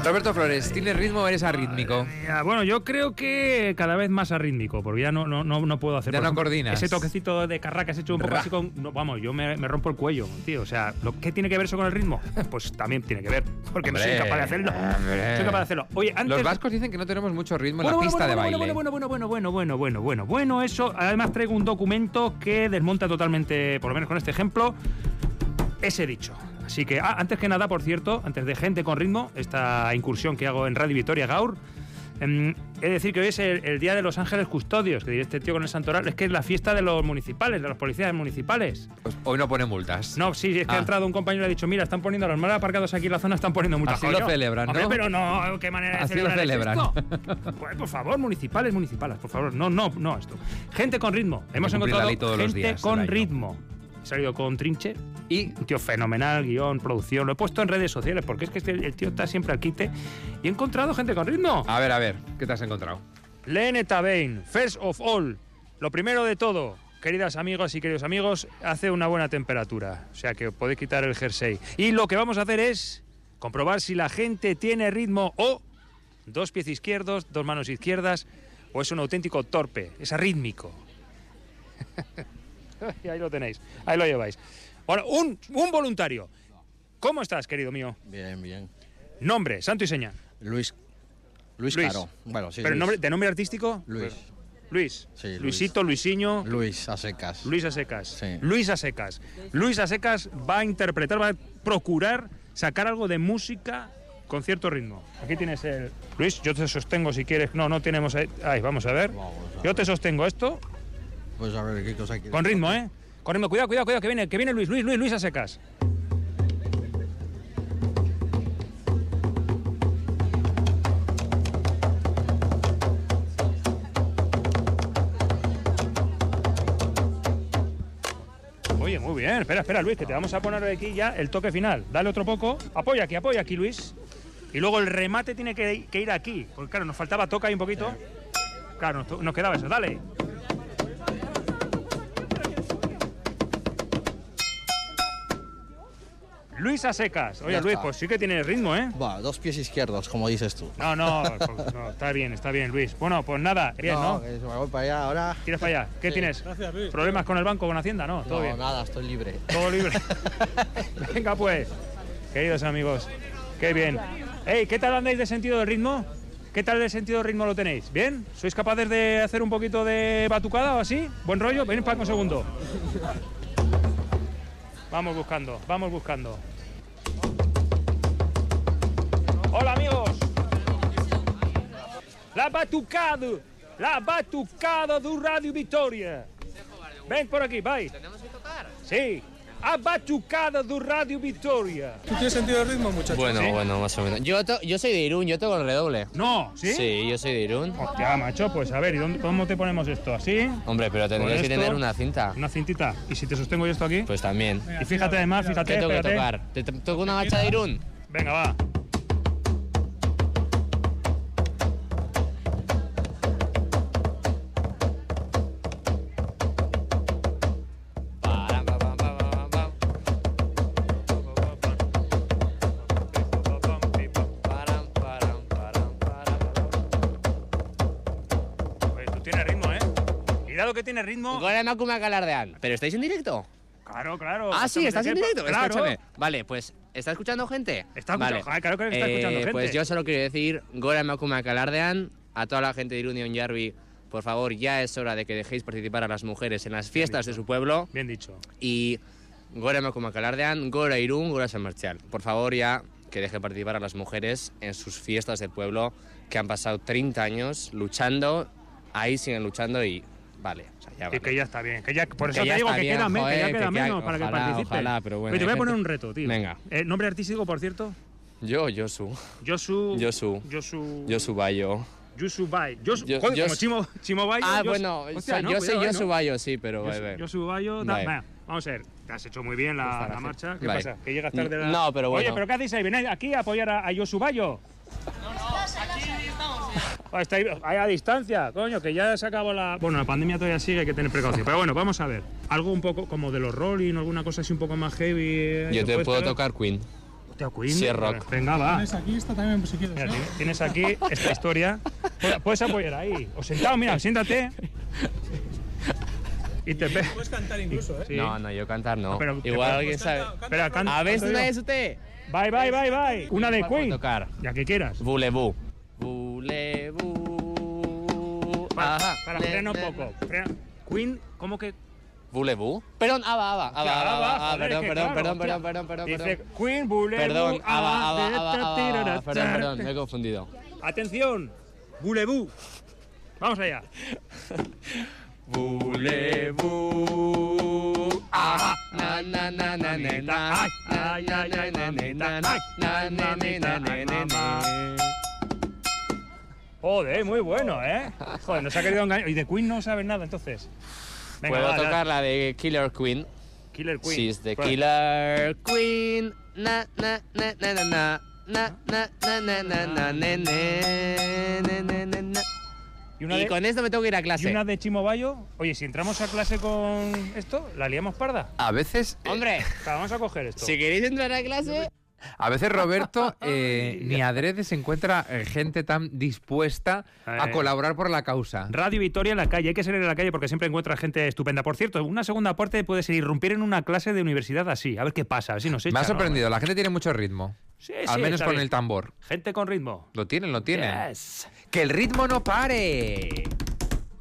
Roberto Flores, ¿tienes ritmo o eres arrítmico? Bueno, yo creo que cada vez más arrítmico, porque ya no puedo hacer... Ya no coordinas. Ese toquecito de carracas hecho un poco así con... No, vamos, yo me rompo el cuello, tío. O sea, ¿qué tiene que ver eso con el ritmo? Pues también tiene que ver, porque hombre, no soy capaz de hacerlo. Soy capaz de hacerlo. Oye, antes... Los vascos dicen que no tenemos mucho ritmo en la pista de baile. Bueno, eso. Además traigo un documento que desmonta totalmente, por lo menos con este ejemplo, ese dicho. Así que, antes que nada, por cierto, antes de Gente con Ritmo, esta incursión que hago en Radio Vitoria Gaur, he de decir que hoy es el Día de los Ángeles Custodios, que diré este tío con el santoral, es que es la fiesta de los municipales, de los policías municipales. Pues hoy no pone multas. No, sí, es que ha entrado un compañero y ha dicho, mira, están poniendo a los mal aparcados aquí en la zona, están poniendo multas. Así lo celebran, ¿no? Hombre, pero no, qué manera de celebrar esto. Pues, por favor, municipales, por favor, no esto. Gente con ritmo. Hemos encontrado gente con ritmo. He salido con Trinche y un tío fenomenal, guión, producción. Lo he puesto en redes sociales porque es que el tío está siempre al quite y he encontrado gente con ritmo. A ver, ¿qué te has encontrado? Lene Tabain, first of all, lo primero de todo, queridas amigas y queridos amigos, hace una buena temperatura, o sea que podéis quitar el jersey. Y lo que vamos a hacer es comprobar si la gente tiene ritmo o dos pies izquierdos, dos manos izquierdas, o es un auténtico torpe, es arrítmico. Y ahí lo tenéis, ahí lo lleváis. Bueno, un voluntario. ¿Cómo estás, querido mío? Bien. Nombre, santo y seña. Luis Caro. Bueno, sí. ¿Pero Luis. ¿de nombre artístico? Luis. Luis. Sí, Luisito, Luisiño. Luis a secas. Luis a secas. Sí. Luis a secas. Luis a secas va a interpretar, va a procurar sacar algo de música con cierto ritmo. Aquí tienes el... Luis, yo te sostengo si quieres. No tenemos... Ahí, vamos a ver. Yo te sostengo esto. Pues a ver qué cosa quieres. Con ritmo, ¿eh? Con ritmo. Cuidado, que viene Luis a secas. Oye, muy bien. Espera, Luis, que te vamos a poner aquí ya el toque final. Dale otro poco. Apoya aquí, Luis. Y luego el remate tiene que ir aquí. Porque claro, nos faltaba toca ahí un poquito. Claro, nos quedaba eso. Dale. Luis a secas. Oye, Luis, pues sí que tiene ritmo, ¿eh? Va, dos pies izquierdos, como dices tú. No, está bien, Luis. Bueno, pues nada, bien, ¿no? Que me voy para allá ahora. ¿Quieres para allá? ¿Qué tienes? Gracias, Luis. ¿Problemas con el banco, con Hacienda? No, todo bien. No, nada, estoy libre. Todo libre. Venga, pues. Queridos amigos, qué bien. Ey, ¿qué tal andáis de sentido del ritmo? ¿Qué tal de sentido del ritmo lo tenéis? ¿Bien? ¿Sois capaces de hacer un poquito de batucada o así? ¿Buen rollo? Venid para acá un segundo. Vamos buscando. Hola, amigos. La batucada de Radio Vitoria. Ven por aquí, vai. ¿Tenemos que tocar? Sí. A batucada de Radio Vitoria. ¿Tú tienes sentido de ritmo, muchacho? Bueno, más o menos. Yo soy de Irún, yo toco el redoble. No, ¿sí? Sí, yo soy de Irún. Hostia, macho, pues a ver, ¿y cómo te ponemos esto? ¿Así? Hombre, pero tendrías que tener una cinta. Una cintita. ¿Y si te sostengo yo esto aquí? Pues también. Y fíjate además, ¿Qué tengo que espérate. tocar? ¿Te toco una marcha de Irún? Venga, va. Oye, tú tienes ritmo, ¿eh? Cuidado que tiene ritmo. Gora Makuma Galardean. ¿Pero estáis en directo? Claro. Ah, sí, estás en directo. Claro. Escúchame. Vale, pues, ¿está escuchando gente? Está escuchando, vale. claro que está escuchando gente. Pues yo solo quiero decir, Gora Makuma Galardean, a toda la gente de Irún y Onjarvi, por favor, ya es hora de que dejéis participar a las mujeres en las fiestas de su pueblo. Bien dicho. Y Gora Makuma Galardean, Gora Irún, Gora San Marcial. Por favor, ya que deje participar a las mujeres en sus fiestas del pueblo, que han pasado 30 años luchando, ahí siguen luchando y vale. O sea, ya vale. Y que ya está bien. Que ya, por eso Que ya te digo está que bien, queda menos, joder, que ya queda que menos para que ojalá, participes. ojalá, pero bueno, te voy a hay poner gente- un reto, tío. Venga. Nombre artístico, por cierto. Yosu Bayo. Yosu Bayo. Yo- Como yo- Chimo Bayo. Ah, Yosu- bueno, Hostia, yo soy cuidado, Yosu Bayo, sí, pero Yosu Bayo. Vale. Venga, vamos a ver. Te has hecho muy bien la marcha. ¿Qué Vale. pasa? ¿Que llegas tarde? No, pero bueno. Oye, ¿pero qué hacéis ahí? ¿Venís aquí a apoyar a Yosu Bayo? Está ahí a distancia, coño, que ya se acabó la... Bueno, la pandemia todavía sigue, hay que tener precaución. Pero bueno, vamos a ver. Algo un poco como de los Rolling, alguna cosa así un poco más heavy. Yo te puedo tocar Queen. Hostia, Queen. Sí, es rock. Venga, va. Tienes aquí esta también, si quieres. Mira, tienes aquí esta historia. Puedes apoyar ahí. O sentado, mira, siéntate. Y te pe... Puedes cantar incluso, ¿eh? Sí. No, yo cantar no. Pero- Igual alguien sabe. Espera, canta. A ver si canto no yo. es usted. Bye. Una de ¿Cuál puedo Queen. tocar? Ya que quieras. Voulez-vous. Voulez-vous. Ajá. Para, frena un poco. Frena. Queen, ¿cómo que? Voulez-vous. Perdón, Ava. Joder, Perdón, que perdón. claro, Dice Queen, voulez-vous. Perdón, Ava. Perdón, me he confundido. Atención, voulez-vous. Vamos allá. Voulez-vous. Ajá. Na na na na na na. Ay, Na na na na na na. Na na na na na na. Joder, muy bueno, ¿eh? Joder, nos ha querido engañar. Y de Queen no sabes nada, entonces. Venga, Puedo va, tocar la de Killer Queen. Killer Queen. She's the Prueba. killer queen. Na na na na na na. Na na na na na na na na. Y una Y de, con esto me tengo que ir a y clase. una de Chimo Bayo. Oye, si entramos a clase con esto, ¿la liamos parda? A veces, Hombre, Claro, vamos a coger esto. si queréis entrar a clase, Roberto ni adrede se encuentra gente tan dispuesta a colaborar por la causa. Radio Vitoria en la calle, hay que salir a la calle porque siempre encuentras gente estupenda. Por cierto, una segunda parte puede ser irrumpir en una clase de universidad así, a ver qué pasa, a ver si nos echan. Me ha ¿no? sorprendido, la gente tiene mucho ritmo. Sí, Al menos está con bien. el tambor. Gente con ritmo. Lo tienen. Yes. ¡Que el ritmo no pare!